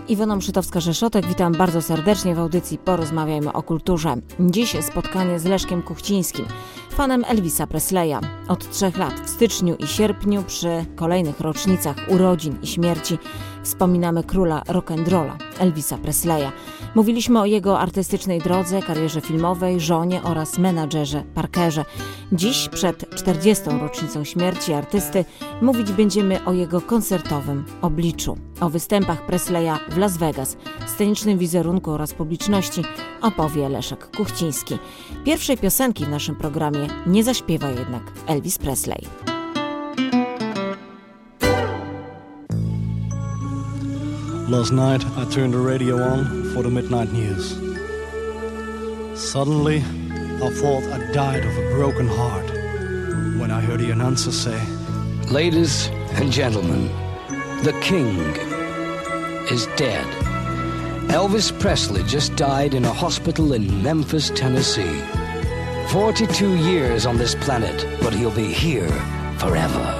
Iwona Mszytowska-Rzeszotek, witam bardzo serdecznie w audycji Porozmawiajmy o kulturze. Dziś spotkanie z Leszkiem Kuchcińskim, fanem Elvisa Presleya. Od 3 lat, w styczniu i sierpniu, przy kolejnych rocznicach urodzin i śmierci, wspominamy króla rock'n'rolla, Elvisa Presleya. Mówiliśmy o jego artystycznej drodze, karierze filmowej, żonie oraz menadżerze Parkerze. Dziś, przed 40. rocznicą śmierci artysty, mówić będziemy o jego koncertowym obliczu. O występach Presleya w Las Vegas, scenicznym wizerunku oraz publiczności opowie Leszek Kuchciński. Pierwszej piosenki w naszym programie nie zaśpiewa jednak Elvis Presley. Last night I turned the radio on for the midnight news. Suddenly I thought I died of a broken heart when I heard the announcer say, "Ladies and gentlemen, the king is dead. Elvis Presley just died in a hospital in Memphis, Tennessee. 42 years on this planet, but he'll be here forever."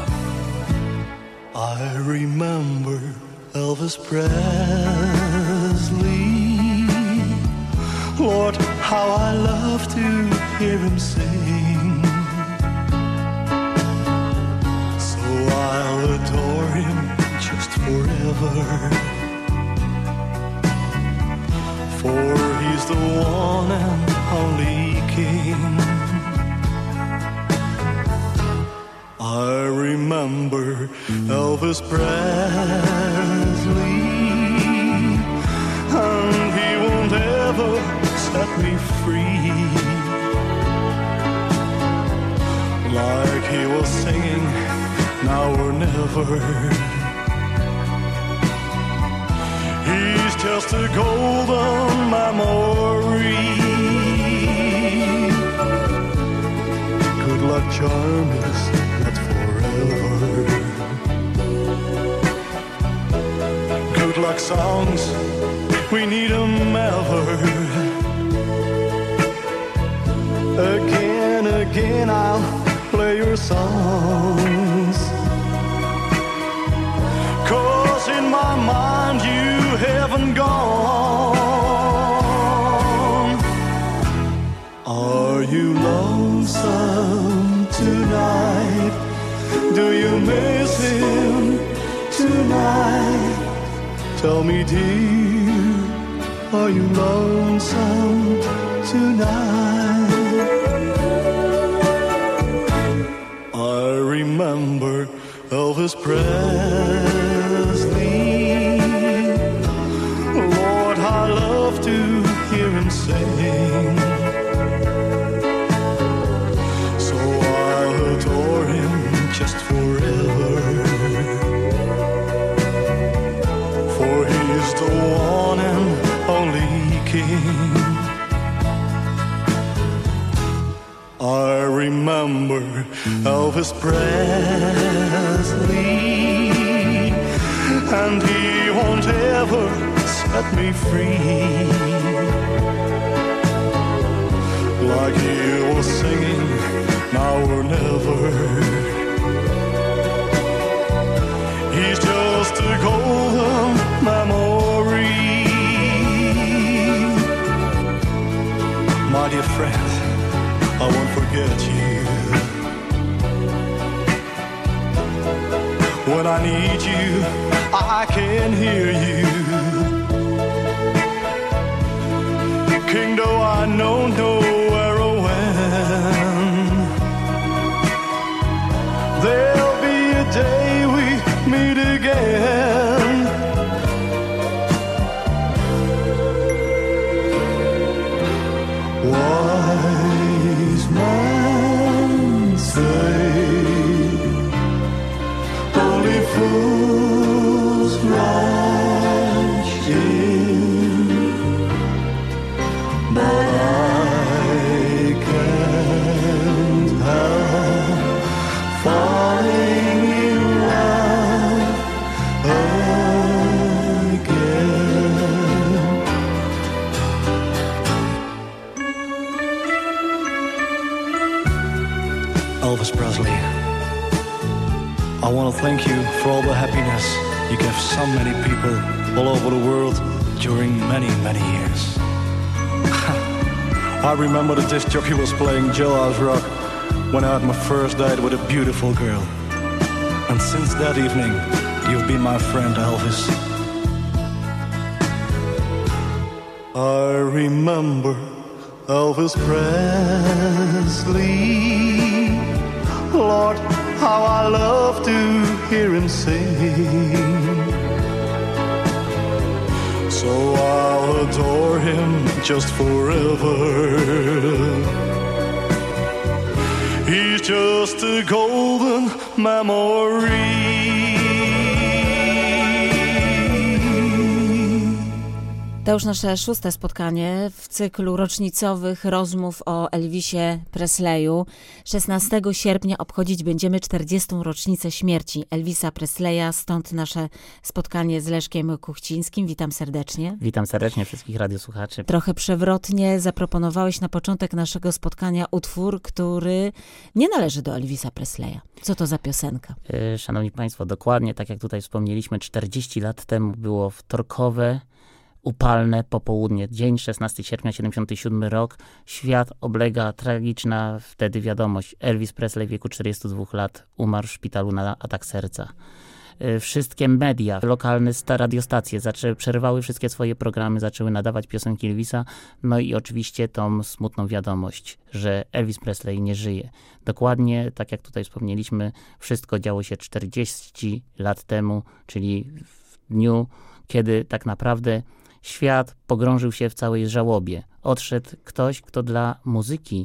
I remember Elvis Presley. Lord, how I love to hear him sing. So I'll adore him just forever. For he's the one and only king. I remember Elvis Presley, and he won't ever set me free. Like he was singing, now or never. He's just a golden memory. Good luck charm is not forever. Good luck songs, we need 'em ever. Again I'll play your songs, 'cause in my mind you haven't gone. Are you lonesome tonight? Do you miss him tonight? Tell me, dear, are you lonesome tonight? I remember Elvis Presley. Lord, I love to hear him sing. So I'll adore him just forever. For he's the one and only king. I remember Elvis Presley, and he won't ever set me free. Like he was singing, now or never. He's just a golden memory. My dear friend, I won't forget you. When I need you, I can hear you. King, though I know nowhere or when, there'll be a day we meet again. Wise men say only fools rush in, but I can't help falling in love again. Elvis Presley, I want to thank you for all the happiness you gave so many people all over the world during many, many years. I remember the disc jockey was playing Jailhouse Rock when I had my first date with a beautiful girl. And since that evening, you've been my friend, Elvis. I remember Elvis Presley. Lord, how I love to hear him sing. So I'll adore him just forever. He's just a golden memory. To już nasze 6. spotkanie w cyklu rocznicowych rozmów o Elvisie Presleyu. 16 sierpnia obchodzić będziemy 40. rocznicę śmierci Elvisa Presleya, stąd nasze spotkanie z Leszkiem Kuchcińskim. Witam serdecznie. Witam serdecznie wszystkich radiosłuchaczy. Trochę przewrotnie zaproponowałeś na początek naszego spotkania utwór, który nie należy do Elvisa Presleya. Co to za piosenka? Szanowni Państwo, dokładnie tak jak tutaj wspomnieliśmy, 40 lat temu było wtorkowe, upalne popołudnie, dzień 16 sierpnia 77 rok. Świat oblega tragiczna wtedy wiadomość. Elvis Presley w wieku 42 lat umarł w szpitalu na atak serca. Wszystkie media, lokalne radiostacje przerwały wszystkie swoje programy, zaczęły nadawać piosenki Elvisa. No i oczywiście tą smutną wiadomość, że Elvis Presley nie żyje. Dokładnie, tak jak tutaj wspomnieliśmy, wszystko działo się 40 lat temu, czyli w dniu, kiedy tak naprawdę świat pogrążył się w całej żałobie. Odszedł ktoś, kto dla muzyki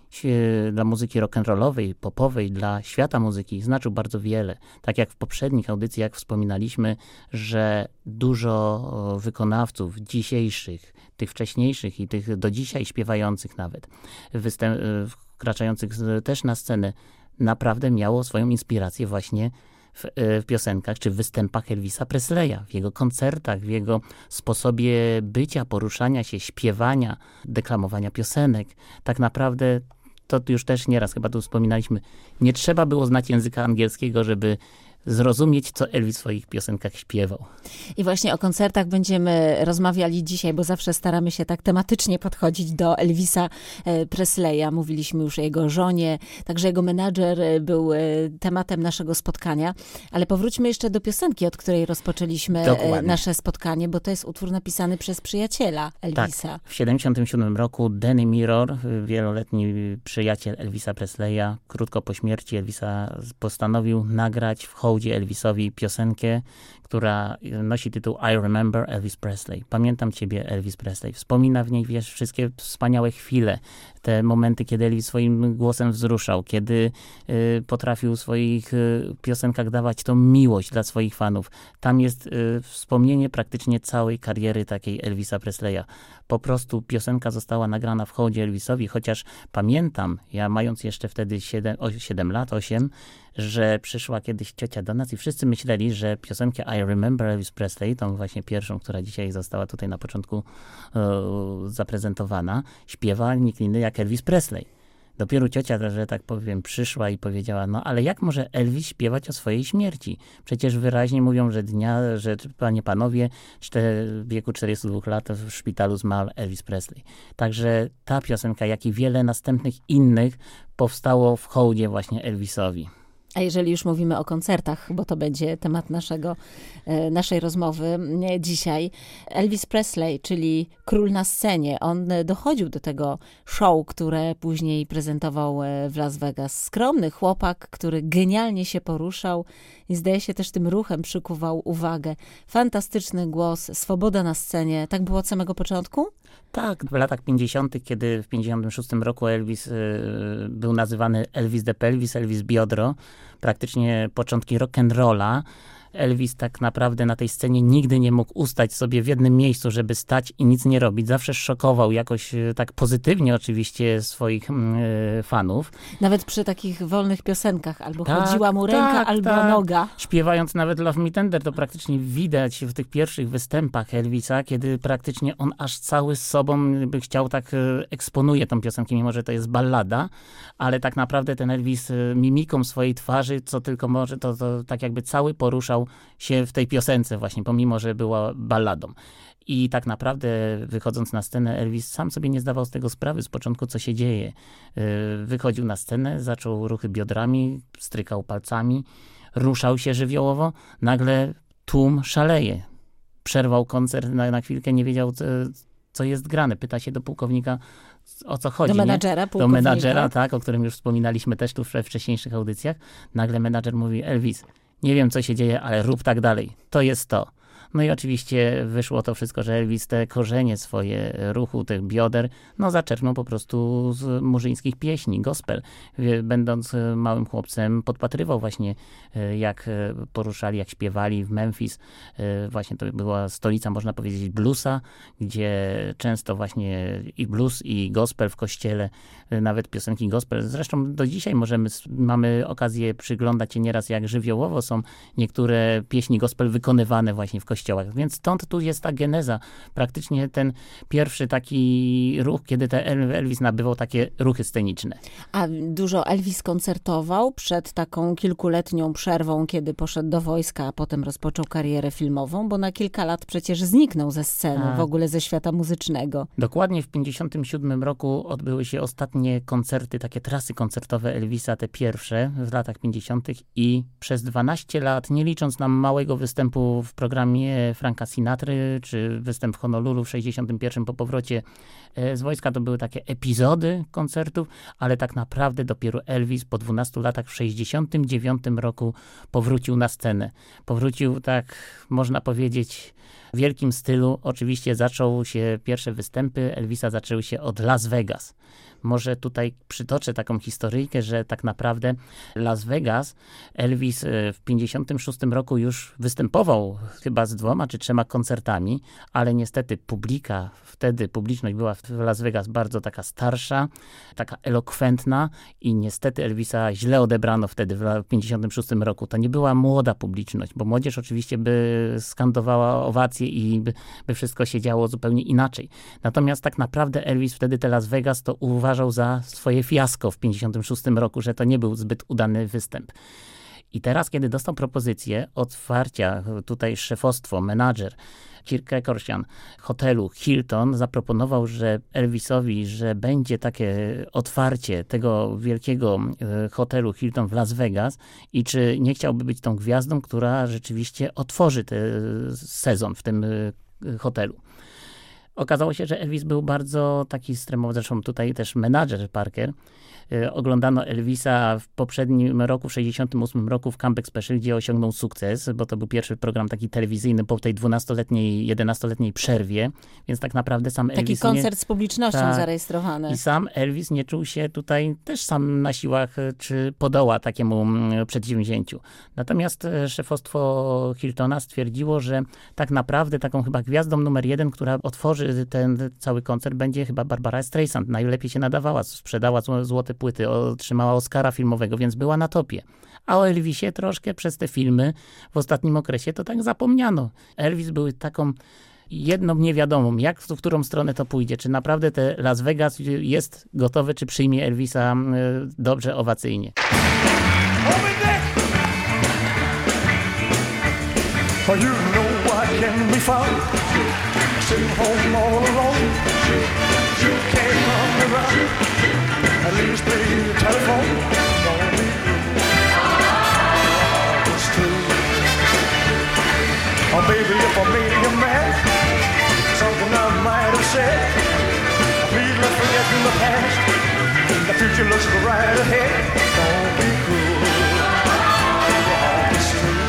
rock'n'rollowej, popowej, dla świata muzyki znaczył bardzo wiele. Tak jak w poprzednich audycjach wspominaliśmy, że dużo wykonawców dzisiejszych, tych wcześniejszych i tych do dzisiaj śpiewających nawet, wkraczających też na scenę, naprawdę miało swoją inspirację właśnie w piosenkach czy w występach Elvisa Presleya, w jego koncertach, w jego sposobie bycia, poruszania się, śpiewania, deklamowania piosenek. Tak naprawdę to już też nieraz chyba tu wspominaliśmy, nie trzeba było znać języka angielskiego, żeby zrozumieć, co Elvis w swoich piosenkach śpiewał. I właśnie o koncertach będziemy rozmawiali dzisiaj, bo zawsze staramy się tak tematycznie podchodzić do Elvisa Presleya. Mówiliśmy już o jego żonie, także jego menadżer był tematem naszego spotkania. Ale powróćmy jeszcze do piosenki, od której rozpoczęliśmy nasze spotkanie, bo to jest utwór napisany przez przyjaciela Elvisa. Tak. W 1977 roku Danny Mirror, wieloletni przyjaciel Elvisa Presleya, krótko po śmierci Elvisa postanowił nagrać w hołdzie Elvisowi piosenkę, która nosi tytuł I Remember Elvis Presley. Pamiętam ciebie, Elvis Presley. Wspomina w niej, wiesz, wszystkie wspaniałe chwile, te momenty, kiedy Elvis swoim głosem wzruszał, kiedy potrafił w swoich piosenkach dawać tą miłość dla swoich fanów. Tam jest wspomnienie praktycznie całej kariery takiej Elvisa Presleya. Po prostu piosenka została nagrana w hołdzie Elvisowi, chociaż pamiętam, ja mając jeszcze wtedy 8 lat, że przyszła kiedyś ciocia do nas i wszyscy myśleli, że piosenkę I Remember Elvis Presley, tą właśnie pierwszą, która dzisiaj została tutaj na początku zaprezentowana, śpiewa nikt inny jak Elvis Presley. Dopiero ciocia, że tak powiem, przyszła i powiedziała, no ale jak może Elvis śpiewać o swojej śmierci? Przecież wyraźnie mówią, że panowie, w wieku 42 lat w szpitalu zmarł Elvis Presley. Także ta piosenka, jak i wiele następnych innych powstało w hołdzie właśnie Elvisowi. A jeżeli już mówimy o koncertach, bo to będzie temat naszej rozmowy dzisiaj, Elvis Presley, czyli król na scenie, on dochodził do tego show, które później prezentował w Las Vegas. Skromny chłopak, który genialnie się poruszał i zdaje się też tym ruchem przykuwał uwagę. Fantastyczny głos, swoboda na scenie. Tak było od samego początku? Tak, w latach 50., kiedy w 56 roku Elvis był nazywany Elvis the Pelvis, Elvis Biodro, praktycznie początki rock'n'rolla. Elvis tak naprawdę na tej scenie nigdy nie mógł ustać sobie w jednym miejscu, żeby stać i nic nie robić. Zawsze szokował jakoś tak pozytywnie oczywiście swoich fanów. Nawet przy takich wolnych piosenkach. Albo chodziła mu ręka, albo noga. Śpiewając nawet Love Me Tender, to praktycznie widać w tych pierwszych występach Elvisa, kiedy praktycznie on aż cały z sobą by chciał tak eksponuje tą piosenkę, mimo że to jest ballada, ale tak naprawdę ten Elvis mimiką swojej twarzy, co tylko może, to tak jakby cały poruszał zakochał się w tej piosence właśnie, pomimo że była balladą. I tak naprawdę wychodząc na scenę, Elvis sam sobie nie zdawał z tego sprawy z początku, co się dzieje. Wychodził na scenę, zaczął ruchy biodrami, strykał palcami, ruszał się żywiołowo, nagle tłum szaleje. Przerwał koncert na chwilkę, nie wiedział, co jest grane. Pyta się do pułkownika, o co chodzi. Do menadżera, do menadżera, tak, o którym już wspominaliśmy też tu we wcześniejszych audycjach. Nagle menadżer mówi, Elvis, nie wiem, co się dzieje, ale rób tak dalej. To jest to. No i oczywiście wyszło to wszystko, że Elvis te korzenie swoje ruchu, tych bioder, no zaczerpnął po prostu z murzyńskich pieśni, gospel. Będąc małym chłopcem podpatrywał właśnie, jak poruszali, jak śpiewali w Memphis. Właśnie to była stolica, można powiedzieć, bluesa, gdzie często właśnie i blues, i gospel w kościele, nawet piosenki gospel. Zresztą do dzisiaj mamy okazję przyglądać się nieraz, jak żywiołowo są niektóre pieśni gospel wykonywane właśnie w kościołach. Więc stąd tu jest ta geneza. Praktycznie ten pierwszy taki ruch, kiedy Elvis nabywał takie ruchy sceniczne. A dużo Elvis koncertował przed taką kilkuletnią przerwą, kiedy poszedł do wojska, a potem rozpoczął karierę filmową, bo na kilka lat przecież zniknął ze sceny, w ogóle ze świata muzycznego. Dokładnie w 1957 roku odbyły się ostatnie koncerty, takie trasy koncertowe Elvisa, te pierwsze w latach 50. i przez 12 lat, nie licząc nam małego występu w programie Franka Sinatry, czy występ w Honolulu w 61 po powrocie z wojska, to były takie epizody koncertów, ale tak naprawdę dopiero Elvis po 12 latach w 69 roku powrócił na scenę. Powrócił, tak można powiedzieć, w wielkim stylu. Oczywiście zaczął się pierwsze występy Elvisa zaczęły się od Las Vegas. Może tutaj przytoczę taką historyjkę, że tak naprawdę Las Vegas Elvis w 56 roku już występował chyba z 2 czy 3 koncertami, ale niestety publiczność była w Las Vegas bardzo taka starsza, taka elokwentna i niestety Elvisa źle odebrano wtedy w 56 roku. To nie była młoda publiczność, bo młodzież oczywiście by skandowała owacje i by wszystko się działo zupełnie inaczej. Natomiast tak naprawdę Elvis wtedy te Las Vegas to uważał za swoje fiasko w 56 roku, że to nie był zbyt udany występ. I teraz, kiedy dostał propozycję otwarcia, tutaj szefostwo, menadżer Kirk Kerkorian hotelu Hilton zaproponował, że Elvisowi, że będzie takie otwarcie tego wielkiego hotelu Hilton w Las Vegas i czy nie chciałby być tą gwiazdą, która rzeczywiście otworzy ten sezon w tym hotelu. Okazało się, że Elvis był bardzo taki stremowany, zresztą tutaj też menadżer Parker. Oglądano Elvisa w poprzednim roku, w 68 roku w Comeback Special, gdzie osiągnął sukces, bo to był pierwszy program taki telewizyjny po tej 12-letniej, 11-letniej przerwie, więc tak naprawdę sam Elvis... Taki koncert z publicznością zarejestrowany. I sam Elvis nie czuł się tutaj też sam na siłach, czy podoła takiemu przedsięwzięciu. Natomiast szefostwo Hiltona stwierdziło, że tak naprawdę taką chyba gwiazdą numer 1, która otworzy ten cały koncert, będzie chyba Barbara Streisand. Najlepiej się nadawała, sprzedała złote płyty, otrzymała Oscara filmowego, więc była na topie. A o Elvisie troszkę przez te filmy w ostatnim okresie to tak zapomniano. Elvis był taką jedną niewiadomą, w którą stronę to pójdzie. Czy naprawdę te Las Vegas jest gotowe, czy przyjmie Elvisa dobrze, owacyjnie. You know I can be found sitting home all alone. You can't come around, at least play the telephone. Don't be it's true. Oh baby, if I made you mad, something I might have said, please let's forget the past. The future looks right ahead. Don't be cruel. It's true.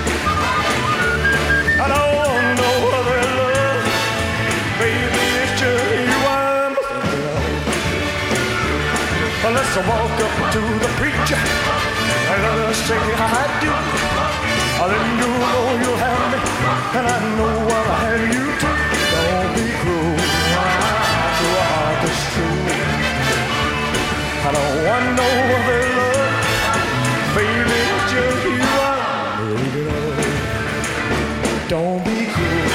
I don't want no other love, baby, it's just you I'm thinking of. Well, let's walk up to the preacher and let us say I do. Then you know you'll have me, and I know I'll have you too. Don't be cruel, your heart is true. I don't want no other love, baby, it's just you I'm thinking of. Don't be cruel.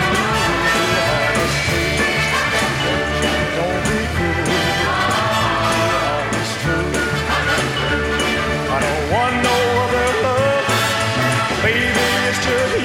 Don't be cruel. It's true. I don't want no other love. Baby, it's just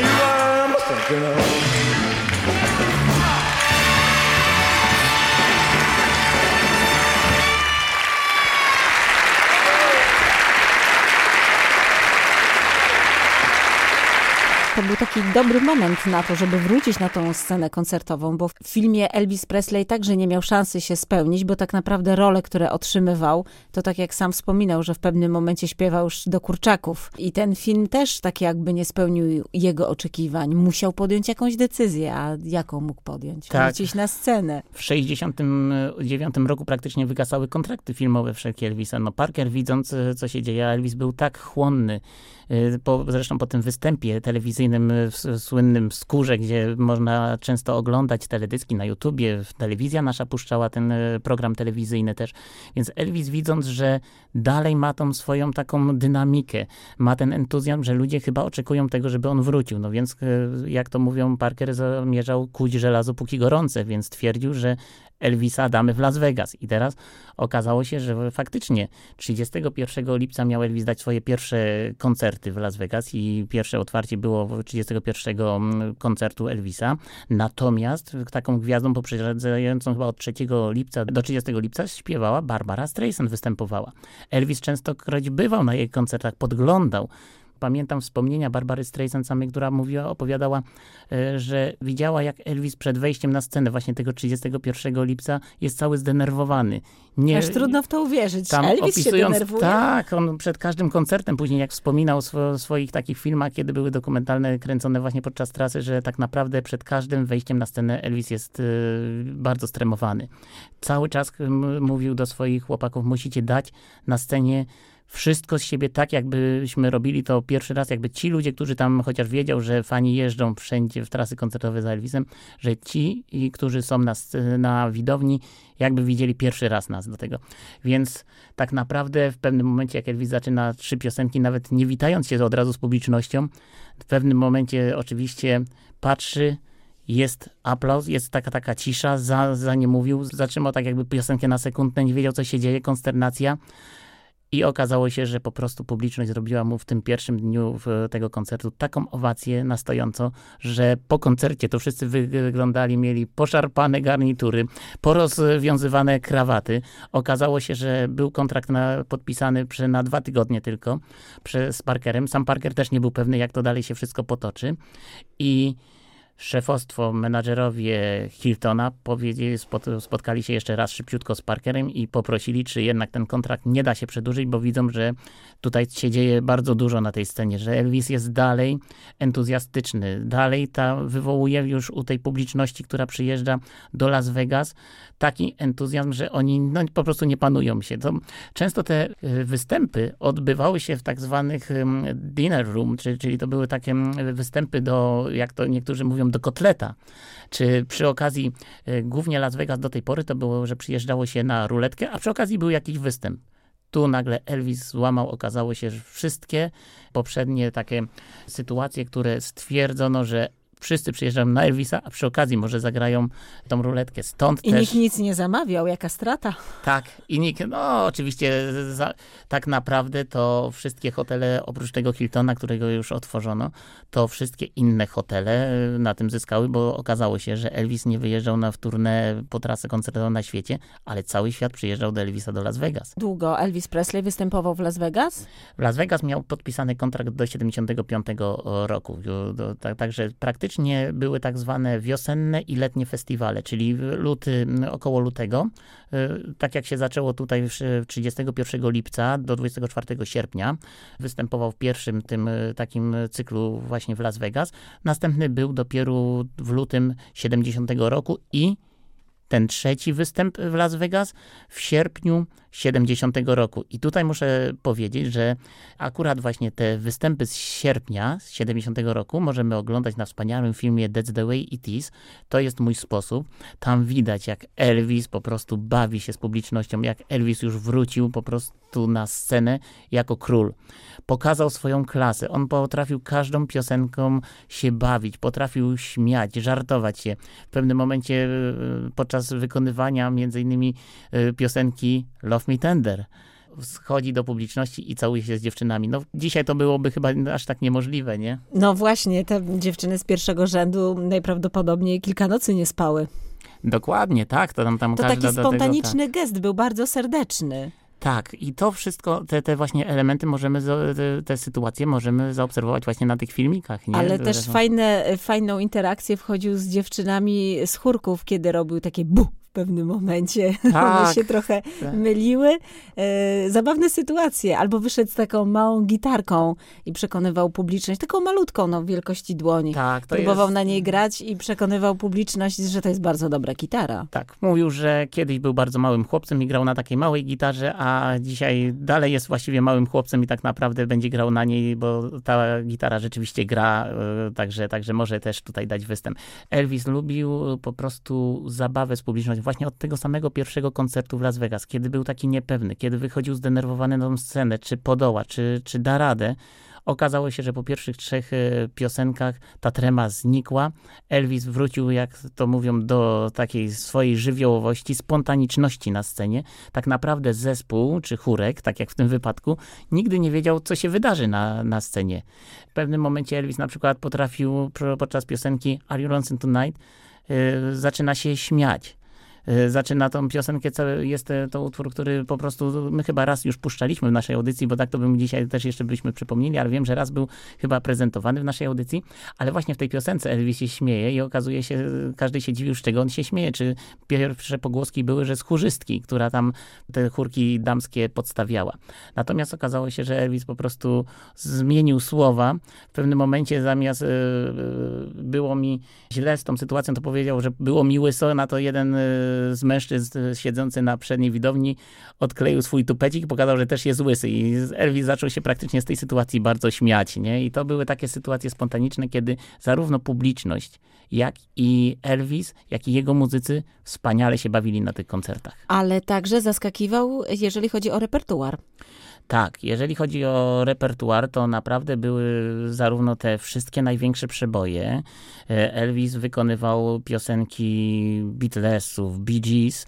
To był taki dobry moment na to, żeby wrócić na tą scenę koncertową, bo w filmie Elvis Presley także nie miał szansy się spełnić, bo tak naprawdę role, które otrzymywał, to tak jak sam wspominał, że w pewnym momencie śpiewał już do kurczaków. I ten film też tak jakby nie spełnił jego oczekiwań. Musiał podjąć jakąś decyzję, a jaką mógł podjąć? Tak. Wrócić na scenę. W 1969 roku praktycznie wygasały kontrakty filmowe wszelkie Elvisa. No Parker, widząc, co się dzieje, Elvis był tak chłonny, zresztą po tym występie telewizyjnym słynnym w Skórze, gdzie można często oglądać teledyski na YouTubie, telewizja nasza puszczała ten program telewizyjny też. Więc Elvis, widząc, że dalej ma tą swoją taką dynamikę, ma ten entuzjazm, że ludzie chyba oczekują tego, żeby on wrócił. No więc, jak to mówią, Parker zamierzał kuć żelazo póki gorące, więc twierdził, że Elvisa damy w Las Vegas. I teraz okazało się, że faktycznie 31 lipca miał Elvis dać swoje pierwsze koncerty w Las Vegas i pierwsze otwarcie było 31 koncertu Elvisa. Natomiast taką gwiazdą poprzedzającą chyba od 3 lipca do 30 lipca śpiewała Barbara Streisand, występowała. Elvis częstokroć bywał na jej koncertach, podglądał. Pamiętam wspomnienia Barbary Streisand samej, która opowiadała, że widziała, jak Elvis przed wejściem na scenę właśnie tego 31 lipca jest cały zdenerwowany. Aż trudno w to uwierzyć. Tam Elvis się denerwuje? Tak, on przed każdym koncertem później, jak wspominał o swoich takich filmach, kiedy były dokumentalne, kręcone właśnie podczas trasy, że tak naprawdę przed każdym wejściem na scenę Elvis jest bardzo stremowany. Cały czas mówił do swoich chłopaków, musicie dać na scenie wszystko z siebie tak, jakbyśmy robili to pierwszy raz, jakby ci ludzie, którzy tam, chociaż wiedział, że fani jeżdżą wszędzie w trasy koncertowe za Elvisem, że ci, którzy są na widowni, jakby widzieli pierwszy raz nas do tego. Więc tak naprawdę w pewnym momencie, jak Elvis zaczyna 3 piosenki, nawet nie witając się od razu z publicznością, w pewnym momencie oczywiście patrzy, jest aplauz, jest taka cisza, za nie mówił, zatrzymał tak jakby piosenkę na sekundę, nie wiedział, co się dzieje, konsternacja. I okazało się, że po prostu publiczność zrobiła mu w tym pierwszym dniu tego koncertu taką owację na stojąco, że po koncercie to wszyscy wyglądali, mieli poszarpane garnitury, porozwiązywane krawaty. Okazało się, że był kontrakt podpisany na 2 tygodnie tylko z Parkerem. Sam Parker też nie był pewny, jak to dalej się wszystko potoczy. I szefostwo, menadżerowie Hiltona spotkali się jeszcze raz szybciutko z Parkerem i poprosili, czy jednak ten kontrakt nie da się przedłużyć, bo widzą, że tutaj się dzieje bardzo dużo na tej scenie, że Elvis jest dalej entuzjastyczny, dalej wywołuje już u tej publiczności, która przyjeżdża do Las Vegas, taki entuzjazm, że oni po prostu nie panują się. Często te występy odbywały się w tak zwanych dinner room, czyli to były takie występy jak to niektórzy mówią, do kotleta. Czy przy okazji, głównie Las Vegas do tej pory to było, że przyjeżdżało się na ruletkę, a przy okazji był jakiś występ. Tu nagle Elvis złamał, okazało się, że wszystkie poprzednie takie sytuacje, które stwierdzono, że wszyscy przyjeżdżają na Elvisa, a przy okazji może zagrają tą ruletkę. Stąd I też... nikt nic nie zamawiał, jaka strata. Tak, i nikt, oczywiście tak naprawdę to wszystkie hotele, oprócz tego Hiltona, którego już otworzono, to wszystkie inne hotele na tym zyskały, bo okazało się, że Elvis nie wyjeżdżał w tournée po trasę koncertową na świecie, ale cały świat przyjeżdżał do Elvisa do Las Vegas. Długo Elvis Presley występował w Las Vegas? W Las Vegas miał podpisany kontrakt do 75 roku, także praktycznie były tak zwane wiosenne i letnie festiwale, czyli około lutego, tak jak się zaczęło tutaj 31 lipca do 24 sierpnia, występował w pierwszym tym takim cyklu właśnie w Las Vegas. Następny był dopiero w lutym 70 roku i ten trzeci występ w Las Vegas w sierpniu 70 roku. I tutaj muszę powiedzieć, że akurat właśnie te występy z sierpnia 70 roku możemy oglądać na wspaniałym filmie That's the Way It Is. To jest mój sposób. Tam widać, jak Elvis po prostu bawi się z publicznością, jak Elvis już wrócił po prostu na scenę jako król. Pokazał swoją klasę. On potrafił każdą piosenką się bawić, potrafił śmiać, żartować się. W pewnym momencie podczas wykonywania między innymi piosenki Love Me Tender schodzi do publiczności i całuje się z dziewczynami. No dzisiaj to byłoby chyba aż tak niemożliwe, nie? No właśnie, te dziewczyny z pierwszego rzędu najprawdopodobniej kilka nocy nie spały. Dokładnie, tak. To To każda taki spontaniczny gest, był bardzo serdeczny. Tak, i to wszystko, te właśnie elementy te sytuacje możemy zaobserwować właśnie na tych filmikach. Nie? Ale też fajną interakcję wchodził z dziewczynami z chórków, kiedy robił takie bu w pewnym momencie. Tak, One się trochę myliły. Zabawne sytuacje. Albo wyszedł z taką małą gitarką i przekonywał publiczność, taką malutką, wielkości dłoni. Tak, Próbował na niej grać i przekonywał publiczność, że to jest bardzo dobra gitara. Tak, mówił, że kiedyś był bardzo małym chłopcem i grał na takiej małej gitarze, a dzisiaj dalej jest właściwie małym chłopcem i tak naprawdę będzie grał na niej, bo ta gitara rzeczywiście gra, także może też tutaj dać występ. Elvis lubił po prostu zabawę z publicznością właśnie od tego samego pierwszego koncertu w Las Vegas, kiedy był taki niepewny, kiedy wychodził zdenerwowany na tą scenę, czy podoła, czy da radę. Okazało się, że po pierwszych 3 piosenkach ta trema znikła. Elvis wrócił, jak to mówią, do takiej swojej żywiołowości, spontaniczności na scenie. Tak naprawdę zespół, czy chórek, tak jak w tym wypadku, nigdy nie wiedział, co się wydarzy na scenie. W pewnym momencie Elvis na przykład potrafił podczas piosenki Are You Lonesome Tonight zaczyna się śmiać. Zaczyna tą piosenkę, jest to utwór, który po prostu my chyba raz już puszczaliśmy w naszej audycji, bo tak to bym dzisiaj też jeszcze byśmy przypomnieli, ale wiem, że raz był chyba prezentowany w naszej audycji, ale właśnie w tej piosence Elvis się śmieje i okazuje się, każdy się dziwił, z czego on się śmieje, czy pierwsze pogłoski były, że z chórzystki, która tam te chórki damskie podstawiała. Natomiast okazało się, że Elvis po prostu zmienił słowa. W pewnym momencie zamiast było mi źle z tą sytuacją, to powiedział, że było mi łyso, na to jeden z mężczyzn siedzący na przedniej widowni odkleił swój tupecik i pokazał, że też jest łysy. I Elvis zaczął się praktycznie z tej sytuacji bardzo śmiać, nie? I to były takie sytuacje spontaniczne, kiedy zarówno publiczność, jak i Elvis, jak i jego muzycy wspaniale się bawili na tych koncertach. Ale także zaskakiwał, jeżeli chodzi o repertuar. Tak, jeżeli chodzi o repertuar, to naprawdę były zarówno te wszystkie największe przeboje. Elvis wykonywał piosenki Beatlesów, Bee Gees,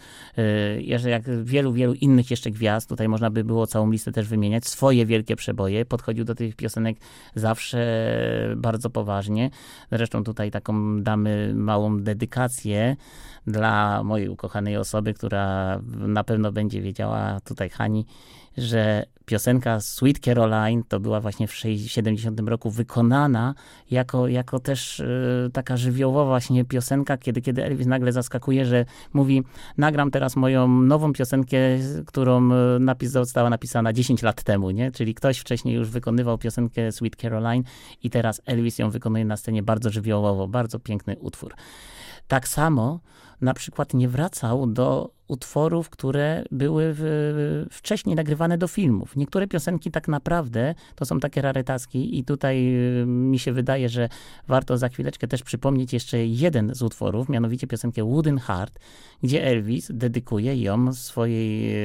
jak wielu innych jeszcze gwiazd. Tutaj można by było całą listę też wymieniać. Swoje wielkie przeboje. Podchodził do tych piosenek zawsze bardzo poważnie. Zresztą tutaj taką damy małą dedykację dla mojej ukochanej osoby, która na pewno będzie wiedziała, tutaj Hani, że piosenka Sweet Caroline to była właśnie w 70 roku wykonana jako też taka żywiołowa właśnie piosenka, kiedy Elvis nagle zaskakuje, że mówi, nagram teraz moją nową piosenkę, którą została napisana 10 lat temu, nie? Czyli ktoś wcześniej już wykonywał piosenkę Sweet Caroline i teraz Elvis ją wykonuje na scenie bardzo żywiołowo, bardzo piękny utwór. Tak samo na przykład nie wracał do utworów, które były wcześniej nagrywane do filmów. Niektóre piosenki tak naprawdę to są takie rarytaski i tutaj mi się wydaje, że warto za chwileczkę też przypomnieć jeszcze jeden z utworów, mianowicie piosenkę Wooden Heart, gdzie Elvis dedykuje ją swojej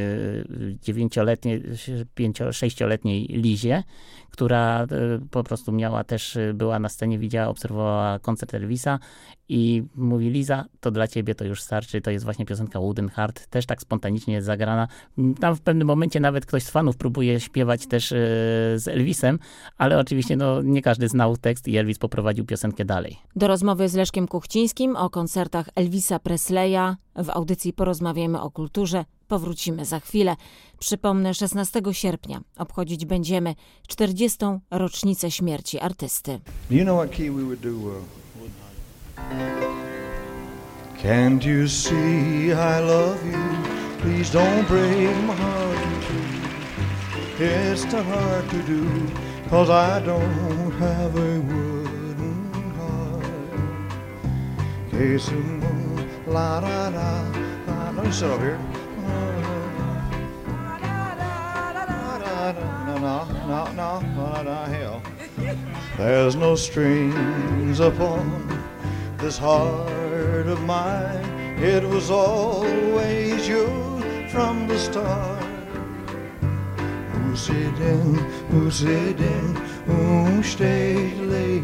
6-letniej Lizie, która po prostu była na scenie, obserwowała koncert Elvisa i mówi, Liza, to dla ciebie to już starczy, to jest właśnie piosenka Wooden Heart, też tak spontanicznie jest zagrana. Tam w pewnym momencie nawet ktoś z fanów próbuje śpiewać też z Elvisem, ale oczywiście nie każdy znał tekst i Elvis poprowadził piosenkę dalej. Do rozmowy z Leszkiem Kuchcińskim o koncertach Elvisa Presleya w audycji Porozmawiajmy o kulturze powrócimy za chwilę. Przypomnę, 16 sierpnia obchodzić będziemy 40. rocznicę śmierci artysty. You know what key we would do? Can't you see I love you? Please don't break my heart. It's too hard to do, 'cause I don't have a wooden heart. Case la da da. Let me sit over here. No, hell. There's no strings upon this heart of mine. It was always yours from the start. Who's sitting, stay late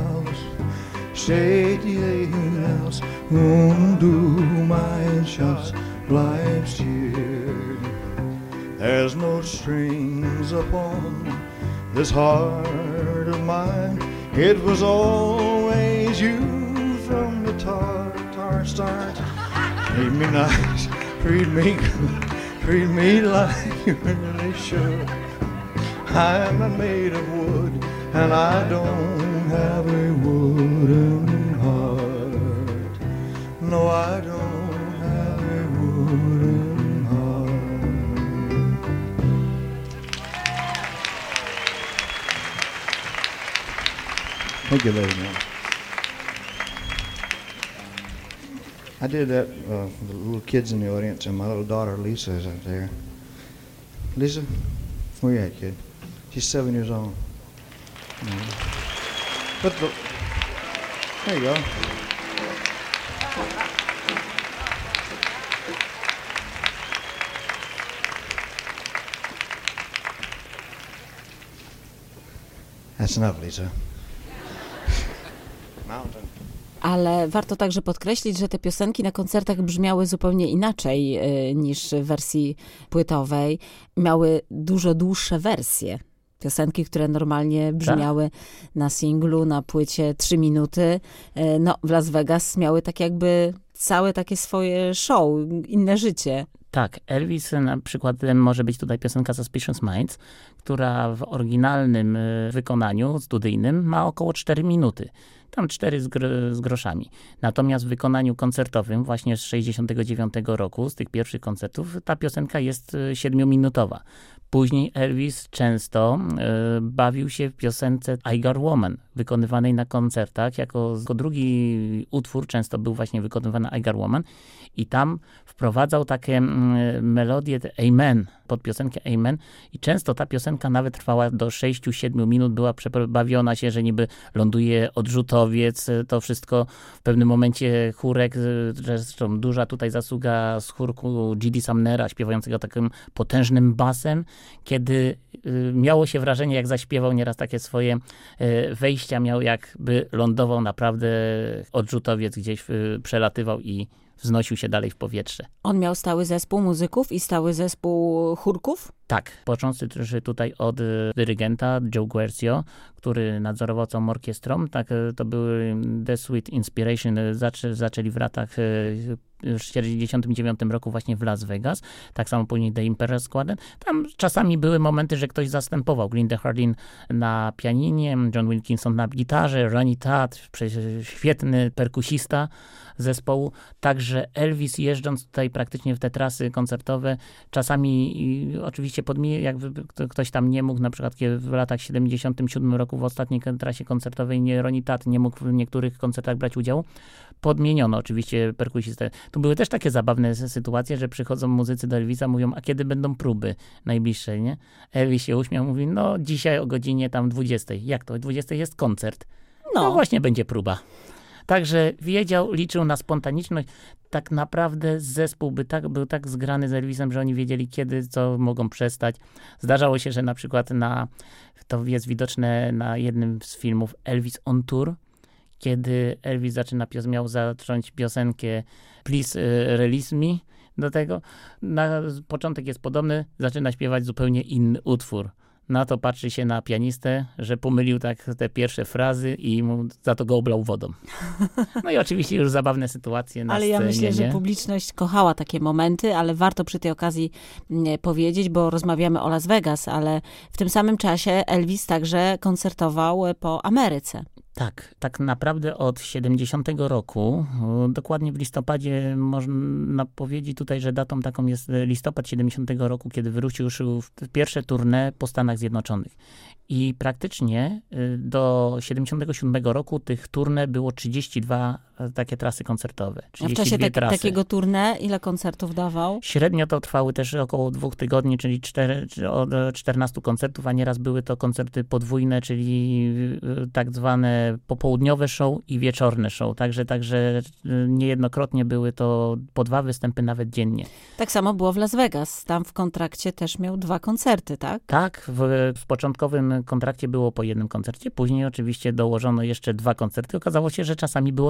house, do my shots, life's here. There's no strings upon this heart of mine. It was always you from the start. Treat me nice, treat me like you really should. I'm made of wood, and I don't have a wooden heart. No, I don't have a wooden heart. Thank you, ladies and gentlemen. I did that for the little kids in the audience, and my little daughter Lisa is up there. Lisa, where you at, kid? She's 7 years old. But there you go. That's enough, Lisa. Mountain. Ale warto także podkreślić, że te piosenki na koncertach brzmiały zupełnie inaczej niż w wersji płytowej. Miały dużo dłuższe wersje. Piosenki, które normalnie brzmiały na singlu, na płycie 3 minuty. No, w Las Vegas miały tak jakby całe takie swoje show, inne życie. Tak, Elvis, na przykładem może być tutaj piosenka Suspicious Minds, która w oryginalnym wykonaniu studyjnym ma około 4 minuty. Tam 4 z groszami. Natomiast w wykonaniu koncertowym właśnie z 69 roku, z tych pierwszych koncertów, ta piosenka jest 7-minutowa. Później Elvis często bawił się w piosence I Got Woman, wykonywanej na koncertach. Jako drugi utwór często był właśnie wykonywany I Got Woman i tam wprowadzał takie melodię Amen, pod piosenkę Amen i często ta piosenka nawet trwała do 6-7 minut, była bawiona się, że niby ląduje odrzutowiec, to wszystko w pewnym momencie chórek, zresztą duża tutaj zasługa z chórku G.D. Sumnera, śpiewającego takim potężnym basem, kiedy miało się wrażenie, jak zaśpiewał nieraz takie swoje wejścia, miał jakby lądował naprawdę odrzutowiec, gdzieś przelatywał i wznosił się dalej w powietrze. On miał stały zespół muzyków i stały zespół chórków? Tak, począwszy tutaj od dyrygenta Joe Guercio, który nadzorował całą orkiestrą. Tak, to były The Sweet Inspiration, zaczęli w latach w 1949 roku właśnie w Las Vegas. Tak samo później The Imperial Squadron. Tam czasami były momenty, że ktoś zastępował. Glenda Hardin na pianinie, John Wilkinson na gitarze, Ronnie Todd, świetny perkusista zespołu. Także Elvis, jeżdżąc tutaj praktycznie w te trasy koncertowe, czasami oczywiście jakby ktoś tam nie mógł, na przykład w latach 77 roku w ostatniej trasie koncertowej Ronnie Todd nie mógł w niektórych koncertach brać udziału. Podmieniono oczywiście perkusistę. Tu były też takie zabawne sytuacje, że przychodzą muzycy do Elvisa, mówią, a kiedy będą próby najbliższe, nie? Elvis się uśmiał, mówi, no dzisiaj o godzinie tam 20. Jak to? O 20 jest koncert. No właśnie będzie próba. Także liczył na spontaniczność. Tak naprawdę zespół był tak zgrany z Elvisem, że oni wiedzieli, kiedy, co mogą przestać. Zdarzało się, że na przykład to jest widoczne na jednym z filmów Elvis on Tour, kiedy Elvis miał zacząć piosenkę Please Release Me do tego. Na początek jest podobny, zaczyna śpiewać zupełnie inny utwór. Na to patrzy się na pianistę, że pomylił tak te pierwsze frazy i mu za to go oblał wodą. No i oczywiście już zabawne sytuacje na scenie. Ale ja myślę, że publiczność kochała takie momenty, ale warto przy tej okazji powiedzieć, bo rozmawiamy o Las Vegas, ale w tym samym czasie Elvis także koncertował po Ameryce. Tak naprawdę od 70 roku, dokładnie w listopadzie, można powiedzieć tutaj, że datą taką jest listopad 70 roku, kiedy wyruszył w pierwsze tournée po Stanach Zjednoczonych. I praktycznie do 77 roku tych tournée było 32 takie trasy koncertowe. A w czasie takiego tournée ile koncertów dawał? Średnio to trwały też około 2 tygodni, czyli od 14 koncertów, a nieraz były to koncerty podwójne, czyli tak zwane popołudniowe show i wieczorne show. Także niejednokrotnie były to po 2 występy nawet dziennie. Tak samo było w Las Vegas. Tam w kontrakcie też miał 2 koncerty, tak? Tak, w początkowym kontrakcie było po 1 koncercie, później oczywiście dołożono jeszcze 2 koncerty. Okazało się, że czasami było to za mało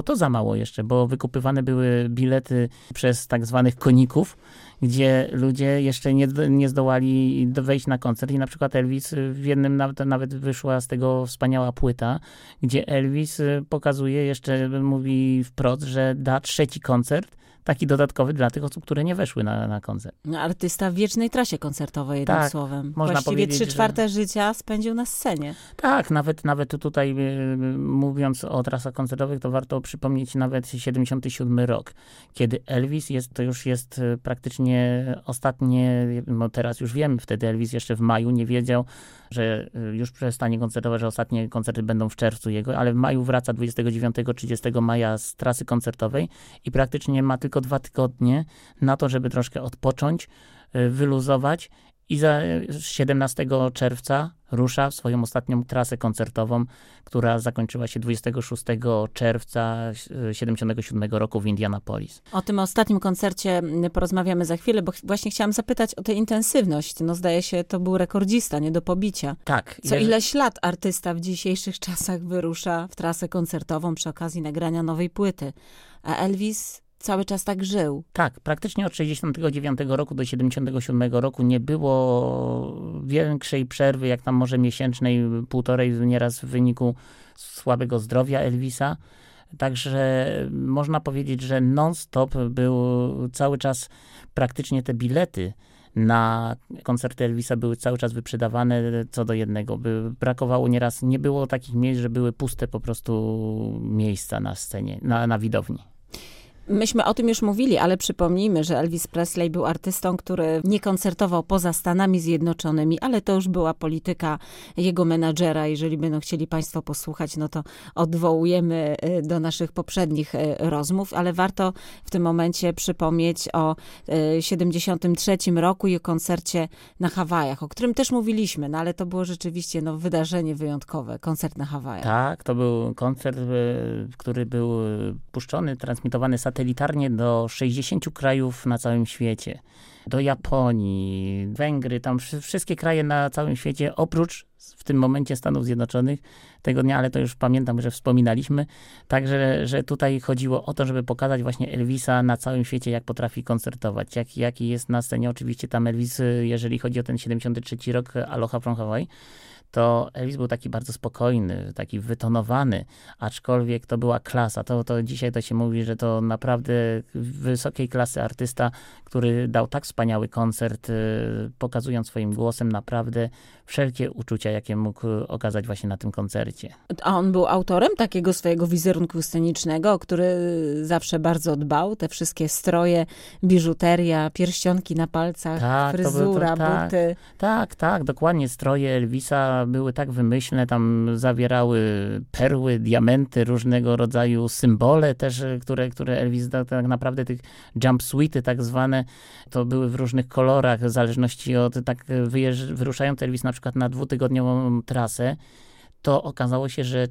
mało jeszcze, bo wykupywane były bilety przez tak zwanych koników, gdzie ludzie jeszcze nie zdołali wejść na koncert i na przykład Elvis w jednym nawet wyszła z tego wspaniała płyta, gdzie Elvis pokazuje, jeszcze mówi wprost, że da 3. koncert, taki dodatkowy dla tych osób, które nie weszły na koncert. No, artysta w wiecznej trasie koncertowej, jednym tak, słowem. Można Właściwie powiedzieć, 3/4 życia spędził na scenie. Tak, nawet tutaj mówiąc o trasach koncertowych, to warto przypomnieć nawet 77 rok, kiedy Elvis to już jest praktycznie ostatnie, no teraz już wiemy, wtedy Elvis jeszcze w maju nie wiedział, że już przestanie koncertować, że ostatnie koncerty będą w czerwcu jego, ale w maju wraca 29-30 maja z trasy koncertowej i praktycznie ma tylko 2 tygodnie na to, żeby troszkę odpocząć, wyluzować i za 17 czerwca rusza w swoją ostatnią trasę koncertową, która zakończyła się 26 czerwca 77 roku w Indianapolis. O tym ostatnim koncercie porozmawiamy za chwilę, bo właśnie chciałam zapytać o tę intensywność. No zdaje się, to był rekordzista, nie do pobicia. Tak. Co ileś lat artysta w dzisiejszych czasach wyrusza w trasę koncertową przy okazji nagrania nowej płyty. A Elvis cały czas tak żył. Tak, praktycznie od 69 roku do 77 roku nie było większej przerwy, jak tam może miesięcznej, 1,5 nieraz w wyniku słabego zdrowia Elvisa. Także można powiedzieć, że non-stop był cały czas, praktycznie te bilety na koncerty Elvisa były cały czas wyprzedawane co do jednego. Brakowało nieraz, nie było takich miejsc, że były puste po prostu miejsca na scenie, na widowni. Myśmy o tym już mówili, ale przypomnijmy, że Elvis Presley był artystą, który nie koncertował poza Stanami Zjednoczonymi, ale to już była polityka jego menadżera. Jeżeli będą chcieli państwo posłuchać, no to odwołujemy do naszych poprzednich rozmów, ale warto w tym momencie przypomnieć o 73 roku i o koncercie na Hawajach, o którym też mówiliśmy, no ale to było rzeczywiście wydarzenie wyjątkowe, koncert na Hawajach. Tak, to był koncert, który był puszczony, transmitowany satelitarnie do 60 krajów na całym świecie. Do Japonii, Węgry, tam wszystkie kraje na całym świecie, oprócz w tym momencie Stanów Zjednoczonych tego dnia, ale to już pamiętam, że wspominaliśmy. Także, że tutaj chodziło o to, żeby pokazać właśnie Elvisa na całym świecie, jak potrafi koncertować, jaki jest na scenie. Oczywiście tam Elvis, jeżeli chodzi o ten 73 rok Aloha from Hawaii, to Elvis był taki bardzo spokojny, taki wytonowany, aczkolwiek to była klasa. To dzisiaj to się mówi, że to naprawdę wysokiej klasy artysta, który dał tak wspaniały koncert, pokazując swoim głosem naprawdę wszelkie uczucia, jakie mógł okazać właśnie na tym koncercie. A on był autorem takiego swojego wizerunku scenicznego, o który zawsze bardzo dbał. Te wszystkie stroje, biżuteria, pierścionki na palcach, tak, fryzura, buty. Tak, dokładnie. Stroje Elvisa były tak wymyślne, tam zawierały perły, diamenty, różnego rodzaju symbole też, które Elvis dał, tak naprawdę tych jumpsuity tak zwane, to były w różnych kolorach, w zależności od, tak wyruszając Elvis na przykład na 2-tygodniową trasę, to okazało się, że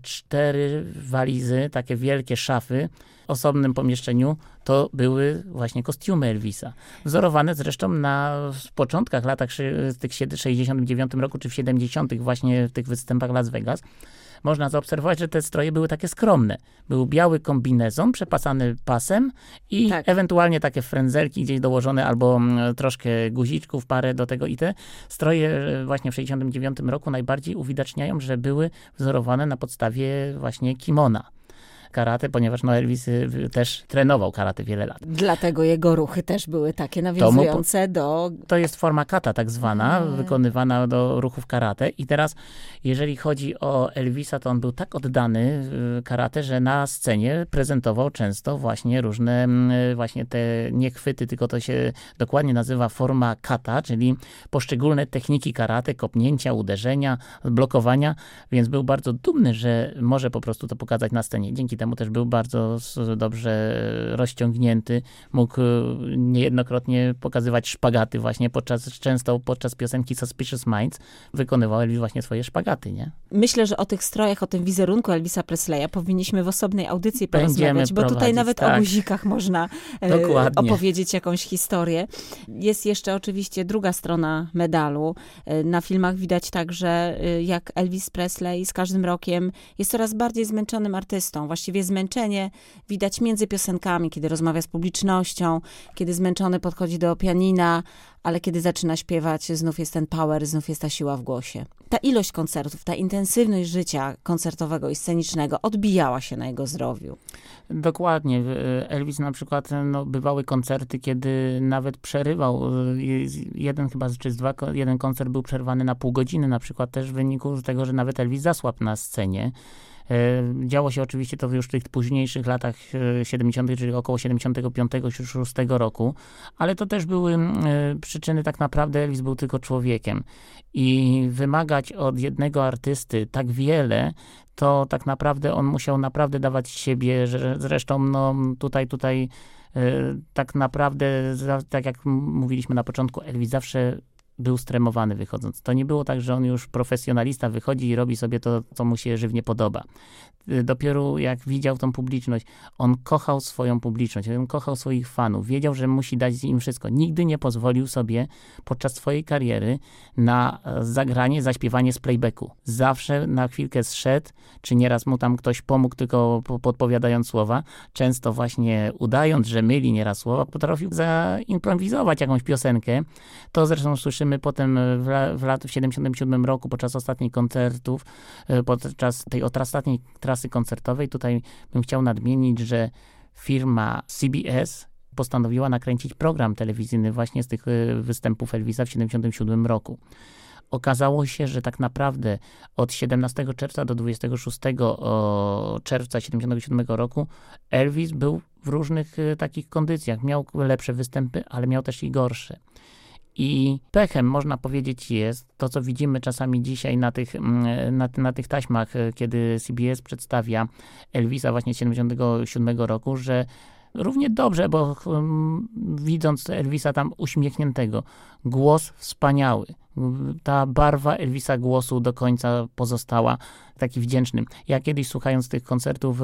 4 walizy, takie wielkie szafy w osobnym pomieszczeniu, to były właśnie kostiumy Elvisa. Wzorowane zresztą w początkach latach, w tych 69 roku czy w 70 właśnie w tych występach Las Vegas, można zaobserwować, że te stroje były takie skromne. Był biały kombinezon przepasany pasem i ewentualnie takie frędzelki gdzieś dołożone albo troszkę guziczków, parę do tego i te stroje właśnie w 69 roku najbardziej uwidaczniają, że były wzorowane na podstawie właśnie kimona. Karate, ponieważ Elvis też trenował karate wiele lat. Dlatego jego ruchy też były takie nawiązujące do... To jest forma kata tak zwana, wykonywana do ruchów karate. I teraz, jeżeli chodzi o Elvisa, to on był tak oddany karate, że na scenie prezentował często właśnie różne właśnie te nie chwyty, tylko to się dokładnie nazywa forma kata, czyli poszczególne techniki karate, kopnięcia, uderzenia, blokowania, więc był bardzo dumny, że może po prostu to pokazać na scenie. Dzięki temu też był bardzo dobrze rozciągnięty. Mógł niejednokrotnie pokazywać szpagaty właśnie często podczas piosenki Suspicious Minds wykonywał Elvis właśnie swoje szpagaty, nie? Myślę, że o tych strojach, o tym wizerunku Elvisa Presleya powinniśmy w osobnej audycji porozmawiać, bo tutaj nawet o guzikach można opowiedzieć jakąś historię. Jest jeszcze oczywiście druga strona medalu. Na filmach widać także, jak Elvis Presley z każdym rokiem jest coraz bardziej zmęczonym artystą. Właściwie właściwie zmęczenie widać między piosenkami, kiedy rozmawia z publicznością, kiedy zmęczony podchodzi do pianina, ale kiedy zaczyna śpiewać, znów jest ten power, znów jest ta siła w głosie. Ta ilość koncertów, ta intensywność życia koncertowego i scenicznego odbijała się na jego zdrowiu. Dokładnie. Elvis na przykład, bywały koncerty, kiedy nawet przerywał. Jeden koncert był przerwany na pół godziny, na przykład też w wyniku tego, że nawet Elvis zasłabł na scenie. Działo się oczywiście to już w tych późniejszych latach 70., czyli około 75-76 roku, ale to też były przyczyny, tak naprawdę Elvis był tylko człowiekiem i wymagać od jednego artysty tak wiele, to tak naprawdę on musiał naprawdę dawać siebie, zresztą tutaj tak naprawdę, tak jak mówiliśmy na początku, Elvis zawsze był stremowany wychodząc. To nie było tak, że on już profesjonalista wychodzi i robi sobie to, co mu się żywnie podoba. Dopiero jak widział tą publiczność, on kochał swoją publiczność, on kochał swoich fanów, wiedział, że musi dać im wszystko. Nigdy nie pozwolił sobie podczas swojej kariery na zagranie, zaśpiewanie z playbacku. Zawsze na chwilkę zszedł, czy nieraz mu tam ktoś pomógł, tylko podpowiadając słowa. Często właśnie udając, że myli nieraz słowa, potrafił zaimprowizować jakąś piosenkę. To zresztą słyszymy potem w 77 roku, podczas ostatnich koncertów, podczas tej ostatniej trasy koncertowej. Tutaj bym chciał nadmienić, że firma CBS postanowiła nakręcić program telewizyjny właśnie z tych występów Elvisa w 77 roku. Okazało się, że tak naprawdę od 17 czerwca do 26 czerwca 77 roku Elvis był w różnych takich kondycjach. Miał lepsze występy, ale miał też i gorsze. I pechem, można powiedzieć, jest to, co widzimy czasami dzisiaj na tych taśmach, kiedy CBS przedstawia Elvisa właśnie z 77 roku, że równie dobrze, bo widząc Elvisa tam uśmiechniętego, głos wspaniały, ta barwa Elvisa głosu do końca pozostała, taki wdzięczny. Ja kiedyś słuchając tych koncertów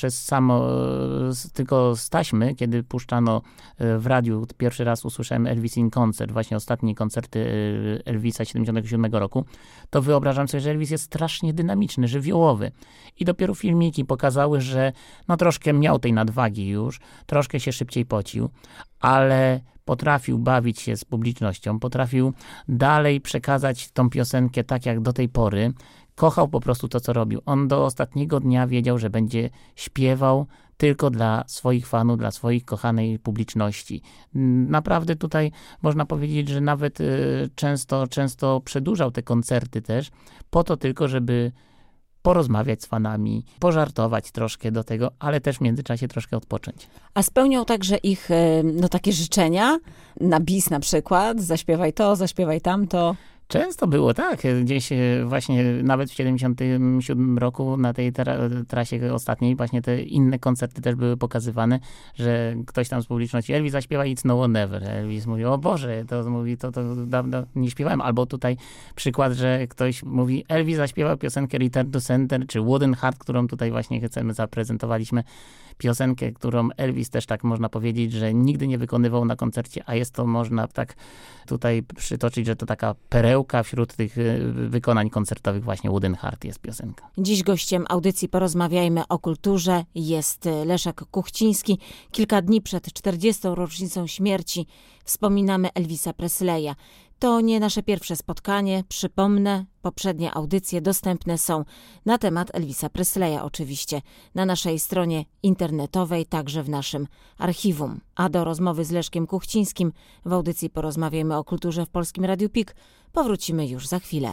tylko z taśmy, kiedy puszczano w radiu, pierwszy raz usłyszałem Elvis in Concert, właśnie ostatnie koncerty Elvisa 77 roku, to wyobrażam sobie, że Elvis jest strasznie dynamiczny, żywiołowy. I dopiero filmiki pokazały, że troszkę miał tej nadwagi już, troszkę się szybciej pocił, ale potrafił bawić się z publicznością, potrafił dalej przekazać tą piosenkę tak jak do tej pory. Kochał po prostu to, co robił. On do ostatniego dnia wiedział, że będzie śpiewał tylko dla swoich fanów, dla swoich kochanej publiczności. Naprawdę tutaj można powiedzieć, że nawet często przedłużał te koncerty też, po to tylko, żeby porozmawiać z fanami, pożartować troszkę do tego, ale też w międzyczasie troszkę odpocząć. A spełniał także ich takie życzenia, na bis na przykład, zaśpiewaj to, zaśpiewaj tamto. Często było tak, gdzieś właśnie nawet w 77 roku na tej trasie ostatniej właśnie te inne koncerty też były pokazywane, że ktoś tam z publiczności, Elvis zaśpiewa It's No One Never. Elvis mówi, o Boże, to mówi, to dawno nie śpiewałem. Albo tutaj przykład, że ktoś mówi, Elvis zaśpiewał piosenkę Return to Sender, czy Wooden Heart, którą tutaj właśnie zaprezentowaliśmy. Piosenkę, którą Elvis też tak można powiedzieć, że nigdy nie wykonywał na koncercie, a jest to, można tak tutaj przytoczyć, że to taka perełka wśród tych wykonań koncertowych, właśnie Wooden Heart jest piosenka. Dziś gościem audycji Porozmawiajmy o kulturze jest Leszek Kuchciński. Kilka dni przed 40. rocznicą śmierci wspominamy Elvisa Presleya. To nie nasze pierwsze spotkanie. Przypomnę, poprzednie audycje dostępne są na temat Elvisa Presleya oczywiście na naszej stronie internetowej, także w naszym archiwum. A do rozmowy z Leszkiem Kuchcińskim w audycji Porozmawiajmy o kulturze w Polskim Radiu PIK powrócimy już za chwilę.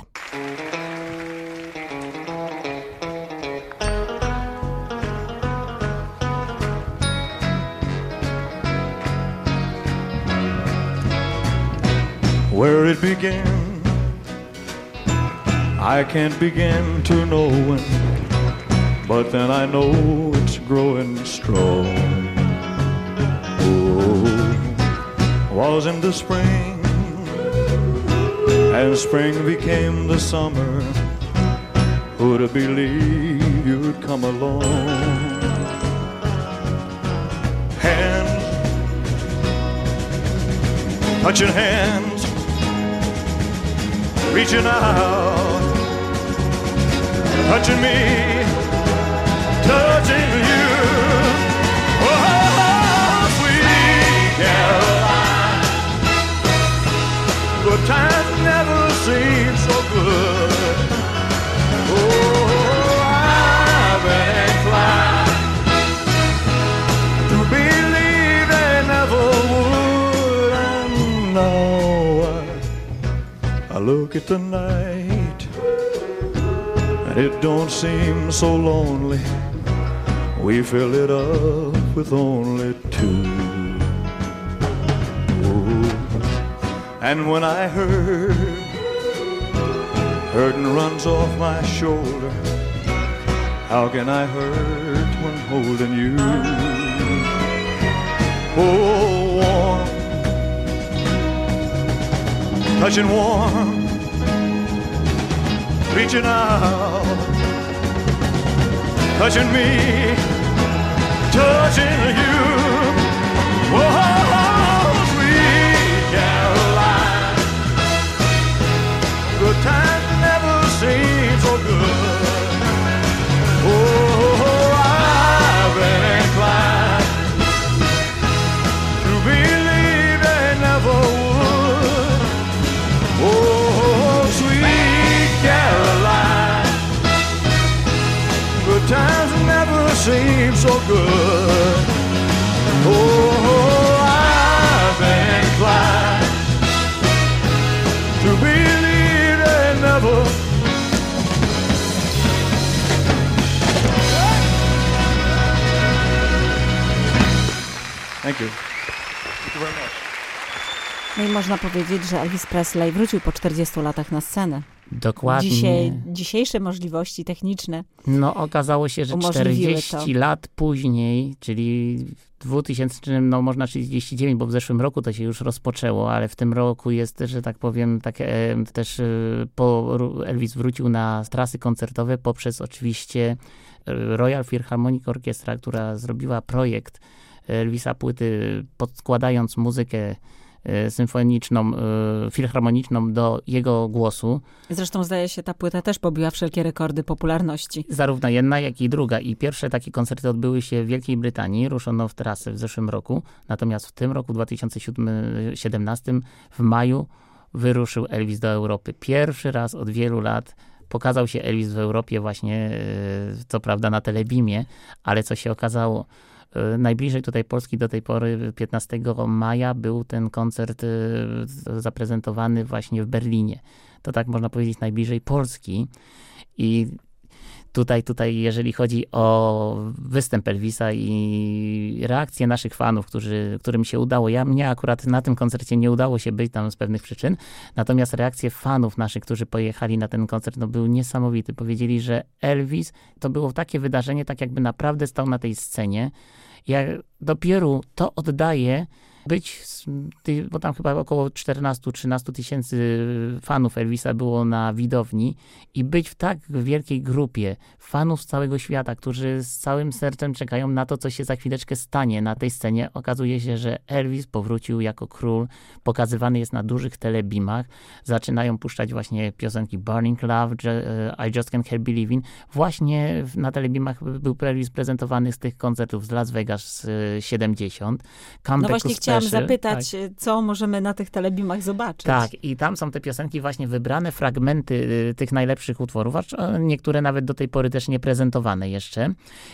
Where it began, I can't begin to know when, but then I know it's growing strong. Oh, was in the spring, and spring became the summer. Who'd have believed you'd come along? Hands, touching hands, reaching out, touching me, touching you. look at the night, and it don't seem so lonely. We fill it up with only two. Oh. And when I hurtin' runs off my shoulder, how can I hurt when holding you? Oh, warm, touching warm, reaching out, touching me, touching you. Oh, sweet Caroline, good times never seem so good. Oh, I've been inclined to believe they never would. Oh, sweet Caroline, good times never seem so good. Oh, I've been inclined to believe they never. Thank you. Thank you very much. No i można powiedzieć, że Elvis Presley wrócił po 40 latach na scenę. Dokładnie. Dzisiejsze możliwości techniczne. No okazało się, że umożliwiły 40 to. lat później, czyli w 2000, no można 39, bo w zeszłym roku to się już rozpoczęło, ale w tym roku jest, że tak powiem, też Elvis wrócił na trasy koncertowe poprzez oczywiście Royal Philharmonic Orchestra, która zrobiła projekt Elvisa płyty, podkładając muzykę symfoniczną, filharmoniczną do jego głosu. Zresztą zdaje się, ta płyta też pobiła wszelkie rekordy popularności. Zarówno jedna, jak i druga. I pierwsze takie koncerty odbyły się w Wielkiej Brytanii. Ruszono w trasę w zeszłym roku. Natomiast w tym roku, 2017, w maju wyruszył Elvis do Europy. Pierwszy raz od wielu lat pokazał się Elvis w Europie właśnie, co prawda na Telebimie, ale co się okazało? Najbliżej tutaj Polski do tej pory, 15 maja, był ten koncert zaprezentowany właśnie w Berlinie. To tak można powiedzieć najbliżej Polski. I tutaj jeżeli chodzi o występ Elvisa i reakcję naszych fanów, którym się udało. Mnie akurat na tym koncercie nie udało się być tam z pewnych przyczyn. Natomiast reakcje fanów naszych, którzy pojechali na ten koncert, no, był niesamowity. Powiedzieli, że Elvis to było takie wydarzenie, tak jakby naprawdę stał na tej scenie. Ja dopiero to oddaje być, bo tam chyba około 14-13 tysięcy fanów Elvisa było na widowni i być w tak wielkiej grupie fanów z całego świata, którzy z całym sercem czekają na to, co się za chwileczkę stanie na tej scenie. Okazuje się, że Elvis powrócił jako król, pokazywany jest na dużych telebimach, zaczynają puszczać właśnie piosenki Burning Love, I Just Can't Help Believing. Właśnie na telebimach był Elvis prezentowany z tych koncertów z Las Vegas 70. No właśnie chciałam zapytać, tak, co możemy na tych telebimach zobaczyć. Tak, i tam są te piosenki właśnie wybrane, fragmenty tych najlepszych utworów, a niektóre nawet do tej pory też nie prezentowane jeszcze.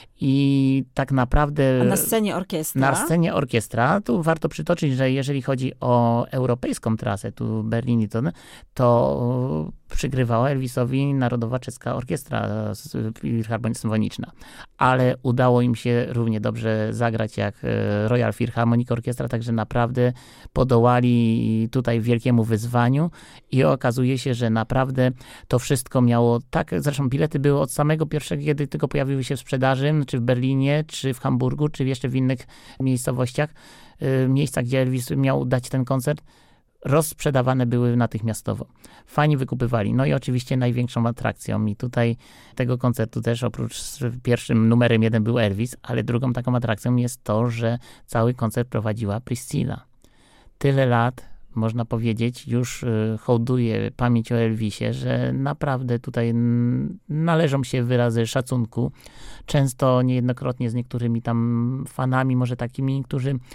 I tak naprawdę... A na scenie orkiestra? Na scenie orkiestra. Tu warto przytoczyć, że jeżeli chodzi o europejską trasę, tu Berlin, to przygrywała Elvisowi Narodowa Czeska Orkiestra Symfoniczna. Ale udało im się równie dobrze zagrać jak Royal Philharmonic Orchestra, także naprawdę podołali tutaj wielkiemu wyzwaniu i okazuje się, że naprawdę to wszystko miało tak, zresztą bilety były od samego pierwszego, kiedy tylko pojawiły się w sprzedaży, czy w Berlinie, czy w Hamburgu, czy jeszcze w innych miejscowościach, miejscach, gdzie Elvis miał dać ten koncert, rozsprzedawane były natychmiastowo. Fani wykupywali. No i oczywiście największą atrakcją i tutaj tego koncertu też oprócz pierwszym numerem 1 był Elvis, ale drugą taką atrakcją jest to, że cały koncert prowadziła Priscilla. Tyle lat, można powiedzieć, już hołduje pamięć o Elvisie, że naprawdę tutaj należą się wyrazy szacunku. Często, niejednokrotnie z niektórymi tam fanami, może takimi, którzy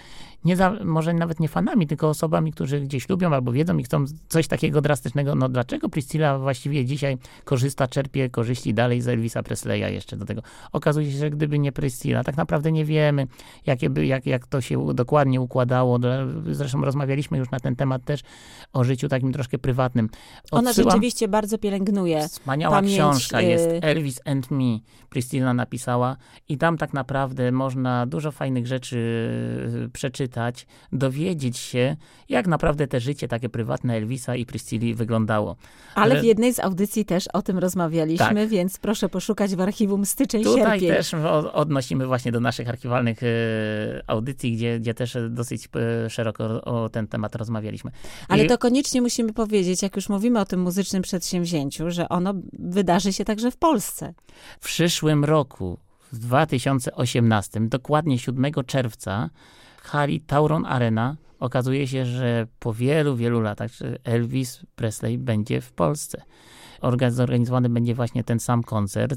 może nawet nie fanami, tylko osobami, którzy gdzieś lubią albo wiedzą i chcą coś takiego drastycznego. No dlaczego Priscilla właściwie dzisiaj czerpie korzyści dalej z Elvisa Presleya jeszcze do tego? Okazuje się, że gdyby nie Priscilla, tak naprawdę nie wiemy, jak to się dokładnie układało. Zresztą rozmawialiśmy już na ten temat też o życiu takim troszkę prywatnym. Ona rzeczywiście bardzo pielęgnuje Wspaniała książka jest Elvis and Me. Priscilla napisała i tam tak naprawdę można dużo fajnych rzeczy przeczytać, dowiedzieć się, jak naprawdę te życie takie prywatne Elvisa i Priscilli wyglądało. Ale w jednej z audycji też o tym rozmawialiśmy, więc proszę poszukać w archiwum styczeń-sierpień. Tutaj też odnosimy właśnie do naszych archiwalnych audycji, gdzie też dosyć szeroko o ten temat rozmawialiśmy. Ale to koniecznie musimy powiedzieć, jak już mówimy o tym muzycznym przedsięwzięciu, że ono wydarzy się także w Polsce. W przyszłym roku, w 2018, dokładnie 7 czerwca, w hali Tauron Arena okazuje się, że po wielu, wielu latach Elvis Presley będzie w Polsce. Zorganizowany będzie właśnie ten sam koncert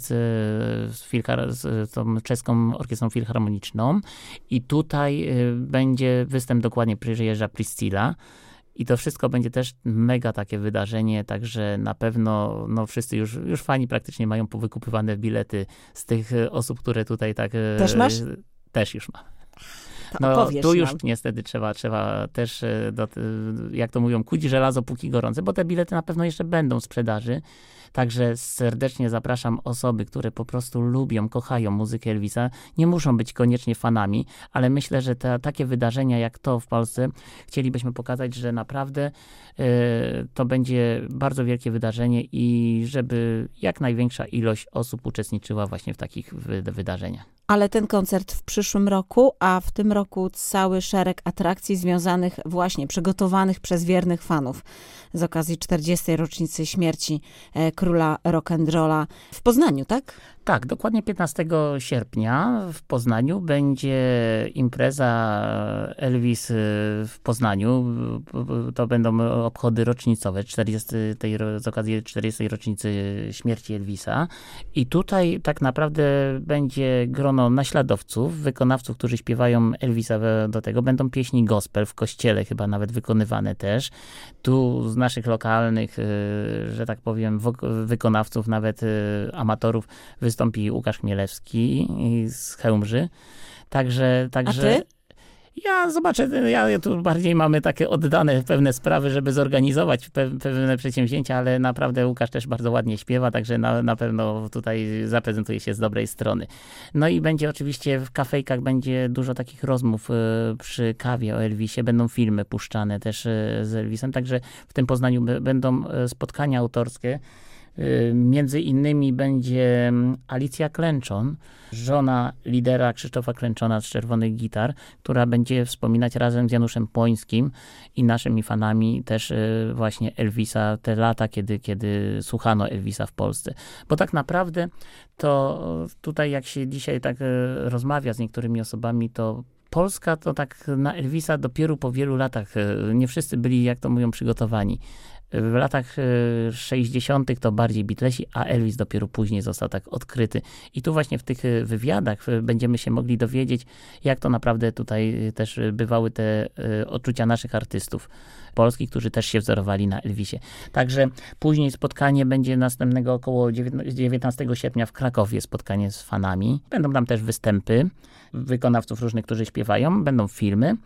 z tą czeską orkiestrą filharmoniczną i tutaj będzie występ, dokładnie przyjeżdża Priscilla. I to wszystko będzie też mega takie wydarzenie, także na pewno wszyscy już fani praktycznie mają powykupywane bilety z tych osób, które tutaj tak... Też masz? Też już mam. Tu już niestety trzeba też, jak to mówią, kuć żelazo póki gorące, bo te bilety na pewno jeszcze będą w sprzedaży. Także serdecznie zapraszam osoby, które po prostu lubią, kochają muzykę Elvisa. Nie muszą być koniecznie fanami, ale myślę, że takie wydarzenia jak to w Polsce chcielibyśmy pokazać, że naprawdę to będzie bardzo wielkie wydarzenie i żeby jak największa ilość osób uczestniczyła właśnie w takich wydarzeniach. Ale ten koncert w przyszłym roku, a w tym roku cały szereg atrakcji związanych właśnie, przygotowanych przez wiernych fanów z okazji 40. rocznicy śmierci króla rock'n'rolla w Poznaniu, tak? Tak, dokładnie 15 sierpnia w Poznaniu będzie impreza Elvis w Poznaniu. To będą obchody rocznicowe z okazji 40. rocznicy śmierci Elvisa. I tutaj tak naprawdę będzie grono naśladowców, wykonawców, którzy śpiewają Elvisa do tego. Będą pieśni gospel w kościele chyba nawet wykonywane też. Tu z naszych lokalnych, że tak powiem, wykonawców, nawet amatorów wystąpi Łukasz Chmielewski z Chełmży. Także a ty? Ja zobaczę, tu bardziej mamy takie oddane pewne sprawy, żeby zorganizować pewne przedsięwzięcia, ale naprawdę Łukasz też bardzo ładnie śpiewa, także na pewno tutaj zaprezentuje się z dobrej strony. No i będzie oczywiście w kafejkach będzie dużo takich rozmów przy kawie o Elvisie, będą filmy puszczane też z Elvisem, także w tym Poznaniu będą spotkania autorskie. Między innymi będzie Alicja Klęczon, żona lidera Krzysztofa Klęczona z Czerwonych Gitar, która będzie wspominać razem z Januszem Płońskim i naszymi fanami też właśnie Elvisa, te lata, kiedy słuchano Elvisa w Polsce. Bo tak naprawdę to tutaj jak się dzisiaj tak rozmawia z niektórymi osobami, to Polska to tak na Elvisa dopiero po wielu latach, nie wszyscy byli, jak to mówią, przygotowani. W latach 60. to bardziej Beatlesi, a Elvis dopiero później został tak odkryty. I tu właśnie w tych wywiadach będziemy się mogli dowiedzieć, jak to naprawdę tutaj też bywały te odczucia naszych artystów polskich, którzy też się wzorowali na Elvisie. Także później spotkanie będzie następnego około 19 sierpnia w Krakowie, spotkanie z fanami. Będą tam też występy wykonawców różnych, którzy śpiewają. Będą filmy.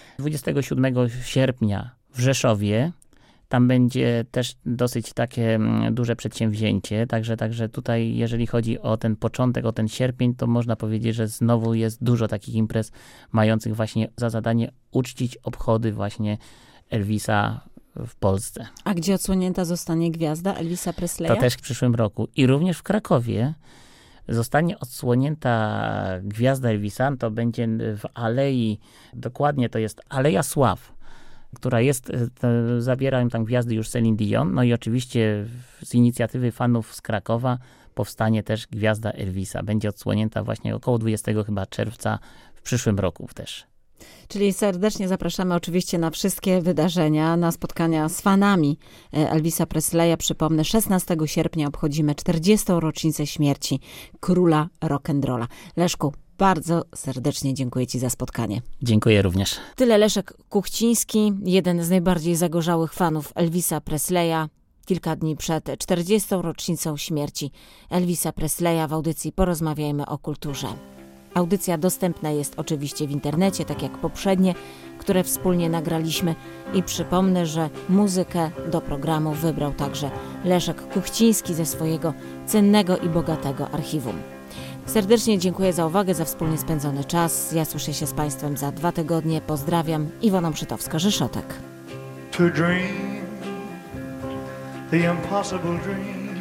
27 sierpnia w Rzeszowie. Tam będzie też dosyć takie duże przedsięwzięcie, także tutaj jeżeli chodzi o ten początek, o ten sierpień, to można powiedzieć, że znowu jest dużo takich imprez mających właśnie za zadanie uczcić obchody właśnie Elvisa w Polsce. A gdzie odsłonięta zostanie gwiazda Elvisa Presleya? To też w przyszłym roku. I również w Krakowie zostanie odsłonięta gwiazda Elvisa, to będzie w alei, dokładnie to jest Aleja Sław, która jest, zabierają tam gwiazdy już Celine Dion, no i oczywiście z inicjatywy fanów z Krakowa powstanie też gwiazda Elvisa. Będzie odsłonięta właśnie około 20 chyba czerwca w przyszłym roku też. Czyli serdecznie zapraszamy oczywiście na wszystkie wydarzenia, na spotkania z fanami Elvisa Presleya. Przypomnę, 16 sierpnia obchodzimy 40. rocznicę śmierci króla rock'n'rolla. Leszku, Bardzo serdecznie dziękuję Ci za spotkanie. Dziękuję również. Tyle Leszek Kuchciński, jeden z najbardziej zagorzałych fanów Elvisa Presleya. Kilka dni przed 40. rocznicą śmierci Elvisa Presleya w audycji Porozmawiajmy o kulturze. Audycja dostępna jest oczywiście w internecie, tak jak poprzednie, które wspólnie nagraliśmy. I przypomnę, że muzykę do programu wybrał także Leszek Kuchciński ze swojego cennego i bogatego archiwum. Serdecznie dziękuję za uwagę, za wspólnie spędzony czas. Ja słyszę się z Państwem za 2 tygodnie. Pozdrawiam. Iwona Mszytowska-Rzeszotek. To dream the impossible dream,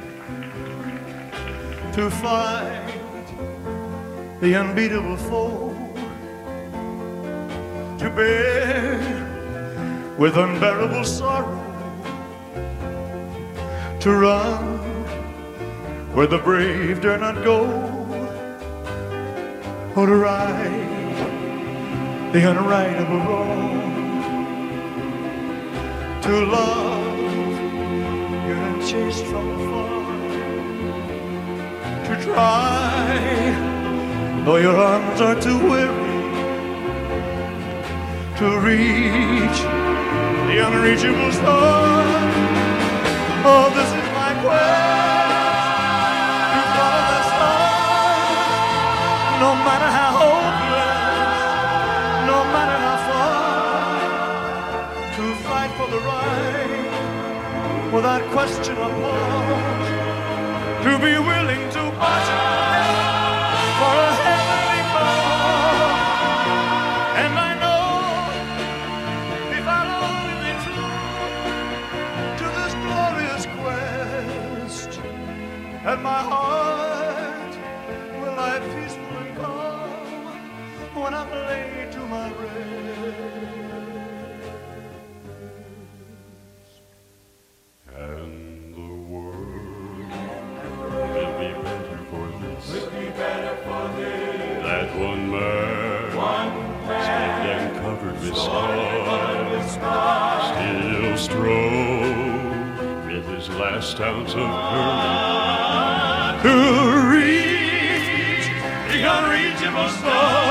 to fight the unbeatable foe, to bear with unbearable sorrow, to run where the brave dare not go, or to right the unrightable wrong, to love you're unchased from afar, to try though your arms are too weary, to reach the unreachable star. Oh, this is my quest, to follow the star, no matter how hopeless, no matter how far, to fight for the right without question or pause, to be willing to battle for a heavenly cause. And I know if I'll only be true to this glorious quest, and my heart will lie peaceful and calm when I'm laid to my rest. And the world will be better for this. That one man, saved and covered with scars, still strove with his last ounce of courage to reach the unreachable star.